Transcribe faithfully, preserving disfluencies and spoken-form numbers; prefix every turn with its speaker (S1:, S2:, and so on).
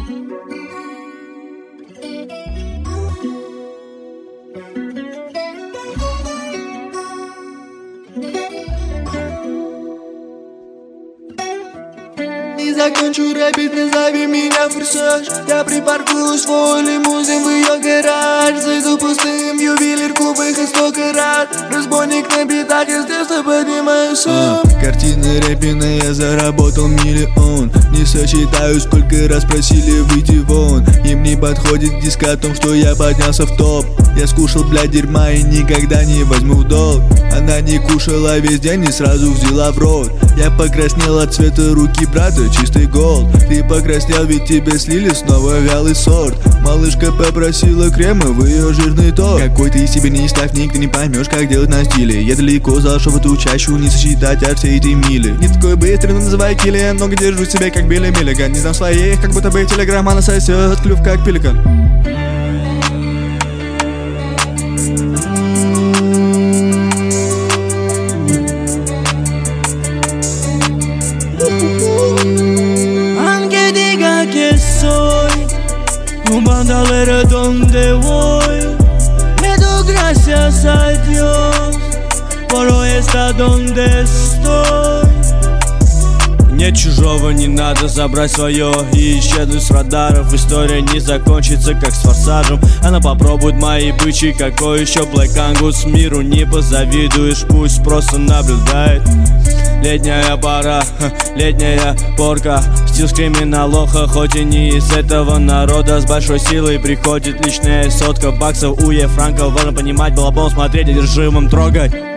S1: Не закончу рэпить, назови меня форсаж. Я припаркую свой лимузин в ее гараж. Зайду пустым в ювелирку в их столько раз. Разбойник на битах, я с детства поднимаю сон. а, Картины рэпина, я заработал миллион. Не сосчитаю, сколько раз просили выйти вон. Им не подходит диск о том, что я поднялся в топ. Я скушал, блядь, дерьма и никогда не возьму в долг. Она не кушала весь день и сразу взяла в рот. Я покраснел от цвета руки брата, чистый голд. Ты покраснел, ведь тебе слили снова вялый сорт. Малышка попросила крема в ее жирный торт. Какой ты из себя не ставник, ты не поймешь, как делать на стиле. Я далеко зашел в эту чащу, не сосчитать от всей этой мили. Не такой быстрый, но называй киллиан. Много держу себя, как Билли Миллиган. Не знам своих, как будто бы телеграмма насосет клюв, как пеликан. Un bandolero donde voy, le doy gracias a Dios por hoy estar donde estoy. Нет чужого, не надо забрать свое и исчезнуть с радаров. История не закончится, как с форсажем. Она попробует мои бычьи, какой еще Black Angus. Миру не позавидуешь, пусть просто наблюдает. Летняя пора, летняя порка. Стил с криминалоха, хоть и не из этого народа. С большой силой приходит личная сотка баксов. У Е Франка важно понимать, балабол смотреть, одержимым трогать.